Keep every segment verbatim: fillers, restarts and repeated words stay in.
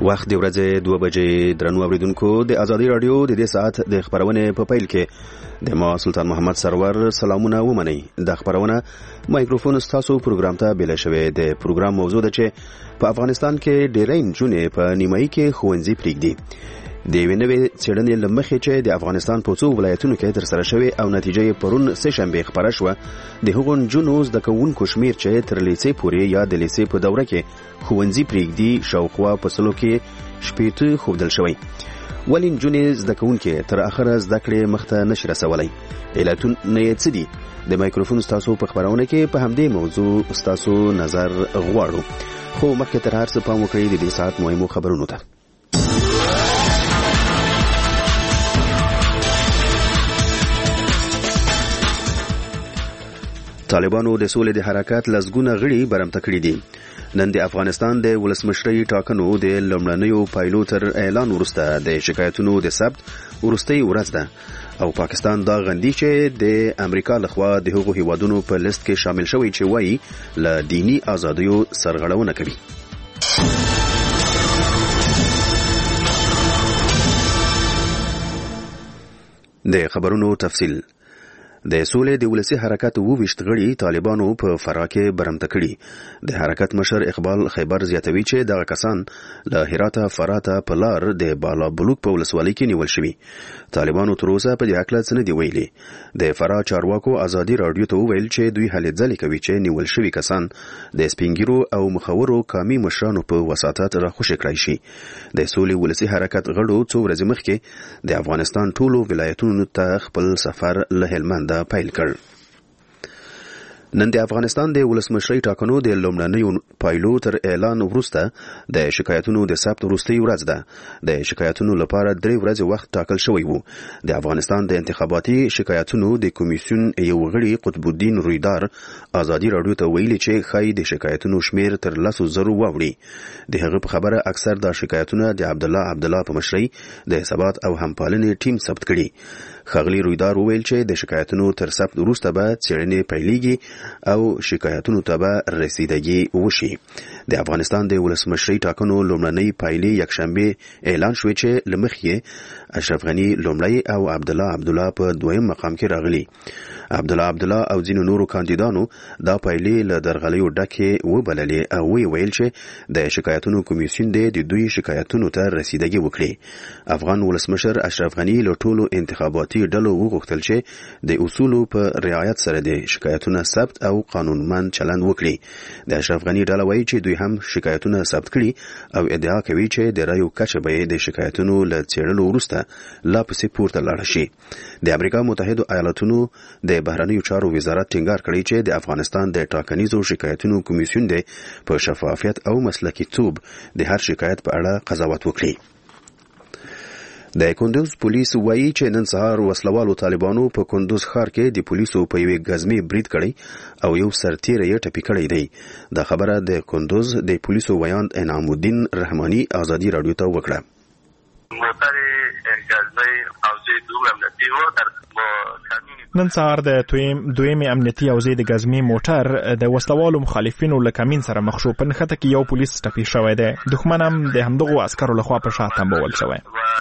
وخت د ورځې دوه بجې. درنو اوریدونکو، د ازادي رادیو د دې ساعت د خبرونې په پیل کې د ما سلطان محمد سرور سلامونه ومنئ. د خبرونه مایکروفون ستاسو پروګرام ته بیل شوی. د پروګرام موضوع ده چې په افغانستان کې ډېرې نجونې په نیمایي کې ښوونځي پرېږدي. د یوې نوې څېړنې له مخې چې د افغانستان په څو ولایتونو کې ترسره شوې او نتیجه یې پرون سهشنبې خپره شوه، د هغو نجونو زده کوونکو شمېر چې تر لیسې پورې یا د لیسې په دوره کې ښوونځي پرېږدي شاوخوا په سلو کې شپېته ښودل شوی. ولې نجونې زده کوونکې تر اخره زده کړې مخته نشي رسولی؟ علتونه یې څه دي؟ د مایکروفون ستاسو په خبرونه کې په همدې موضوع ستاسو نظر غواړو. خو مخکې تر هر څه پام وکړئ د دې ساعت مهمو خبرونو ته. طالبانو د سولې د حرکت لسګونه غړي برمته کړي دي. نن د افغانستان د ولسمشرۍ ټاکنو د لومړنیو پایلو تر اعلان وروسته د شکایتونو د ثبت وروستۍ ورځ ده او پاکستان دا غندي چې د امریکا لخوا د هغو هیوادونو په لیست کې شامل شوی چې وایي له دینی ازادیو سرغړونه کوي. د خبرونو تفصیل. د سولې د ولسي حرکت وویشت غړي طالبانو په فراه کې برمته کړي. د حرکت مشر اقبال خیبر زیاتوي چې دغه کسان له هراته فراه ته په لار د بالا بلوک په ولسوالۍ کې نیول شوي. طالبانو تر اوسه په دې هکله څه نه دي ویلي. د فراه چارواکو ازادي راډیو ته وویل چې دوی هلې ځلې کوي چې نیول شوي کسان د سپینګیرو او مخورو قامي مشرانو په وساطت راخوشي کړای شي. د سولې ولسي حرکت غړو څو ورځې مخکې د افغانستان ټولو ولایتونو ته خپل سفر له هلمند پیل کړ. نن د افغانستان د ولسمشرۍ ټاکنو د لومړنیو پایلو تر اعلان وروسته د شکایتونو د ثبت وروستۍ ورځ ده. د شکایتونو لپاره درې ورځې وخت ټاکل شوی وو. د افغانستان د انتخاباتي شکایتونو د کمیسیون یو غړي قطب الدین رویدار ازادي راډیو ته ویلي چې ښایي د شکایتونو شمیر تر لسو زرو واوړي. د هغه په خبره اکثر دا شکایتونه د عبدالله عبدالله په مشرۍ د ثبات او همپالنې ټیم ثبت کړي. ښاغلي رویدار وویل چې د شکایتونو تر ثبت وروسته به څېړنې پیلېږي او شکایتونو ته به رسیدګي وشي. د افغانستان د ولسمشرۍ ټاکنو لومړنۍ پایلې یکشنبې اعلان شوې چې له مخې یې اشرف غني لومړی او عبدالله عبدالله په دویم مقام کې راغلي. عبدالله عبدالله او ځینو نورو کاندیدانو دا پایلې له درغلیو ډکې وبللې او ویې ویل چې د شکایتونو کمیسیون دی د دوی شکایتونو ته رسیدګي وکړي. افغان ولسمشر اشرف غني له ټولو انتخاباتي ډلو وغوښتل چې د اصولو په رعایت سره د شکایتونو ثبت او قانونمند چلند وکړي. د اشرف غني ډله وایي چې دوی هم شکایتونه ثبت کړي او ادعا کوي چې د رایو کچه به د شکایتونو له څېړلو وروسته لا پسې پورته لاړه شي. د امریکا متحده ایالاتونو د بهرنیو چارو وزارت ټینګار کړی چې د افغانستان د ټاکنیزو شکایتونو کمیسیون دی په شفافیت او مسلکي توب د هر شکایت په اړه قضاوت وکړي. د کندوز پولیس وایي چې نن سهار وسلوالو طالبانو په کندوز ښار کې د پولیسو په یوې ګزمې برید کړی او یو سرتیری یې ټپي کړی دی. دا خبره د کندوز د پولیسو ویاند انعام الدین رحماني ازادي راډیو ته وکړه. موټر ګزمې او زه دوه امنیتي وو در نن سهار د دویمې امنیتي حوزې د ګزمې موټر د وسلوالو مخالفینو له کمین سره مخ شو. په نښته کې یو پولیس ټپي شوی دی. دښمن هم د همدغو عسکرو لخوا په شا تنبول شوی.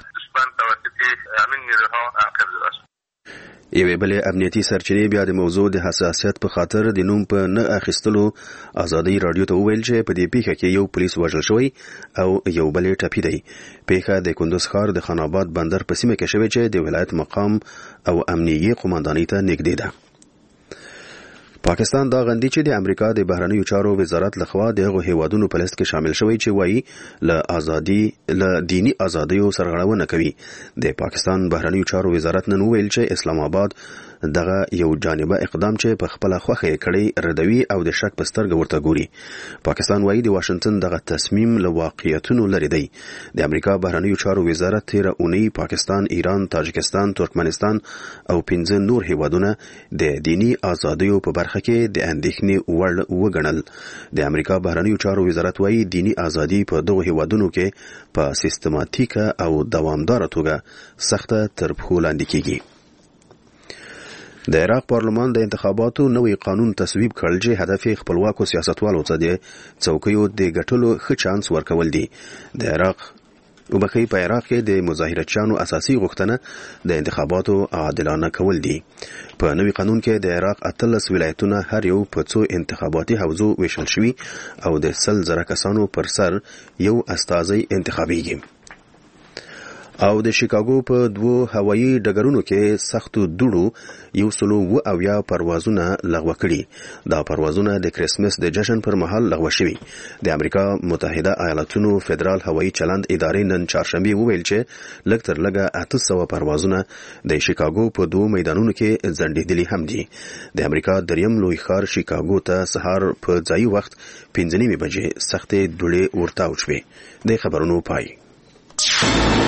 یوې بلې امنیتي سرچینې بیا د موضوع د حساسیت په خاطر د نوم په نه اخیستلو ازادي راډیو ته وویل چې په دې پیښه کې یو پولیس وژل شوی او یو بل یې ټپي دی. پیښه د کندوز ښار د خان آباد بندر په سیمه کې شوې چې د ولایت مقام او امنیتي قوماندانۍ ته نږدې ده. پاکستان دا غندي چې د امریکا د بهرنیو چارو وزارت لخوا د هغو هیوادونو په لیست کې شامل شوی چې وایي له ازادي له دینی ازادیو سرغړونه کوي. د پاکستان بهرنیو چارو وزارت نن ویل چې اسلام آباد دغه یو جانبه اقدام چې په خپل خوخه کړي ردوي او د شک په سترګه ورته ګوري. پاکستان وایي د واشنگټن دغه تصمیم له واقعیتونو لري دی. د امریکا بهرنیو چارو وزارت تیر اونۍ پاکستان، ایران، تاجکستان، ترکمنستان او پنځه نور هیوادونه د دینی ازادیو په برخه کې د اندېښنې وړ وګڼل. د امریکا بهرنیو چارو وزارت وایي دینی ازادي په دغه هیوادونو کې په سیستماتیکه او دوامداره توګه سخته تر پښو لاندې کیږي. د عراق پارلمان د انتخاباتو نوې قانون تصویب کړل چې هدف یې خپلواکو سیاستوالو ته د څوکیو د ګټلو ښه چانس ورکول دي. د عراق وبخښئ په عراق کې د مظاهرچیانو اساسي غوښتنه د انتخاباتو عادلانه کول دي. په نوي قانون کې د عراق اتلس ولایتونه هر یو په څو انتخاباتي حوزو ویشل شوي او د سل زره کسانو پر سر یو استازی انتخابیږي. او د شیکاګو په دوو هوایي ډګرونو کې سختو دوړو یو سلو و اویا پروازونه لغوه کړي. دا پروازونه د کریسمس د جشن پر مهال لغوه شوي. د امریکا متحده ایالاتونو فدرال هوایي چلند ادارې نن چهارشنبه وویل چې لږ تر لږه اته سوه پروازونه د شیکاګو په دوو میدانونو کې ځنډېدلي هم دي. د امریکا دریم لوی ښار شیکاګو ته سهار په ځایي وخت پنځه نیمې بجې سختې دوړې ورتاو شوې. د خبرونو پای.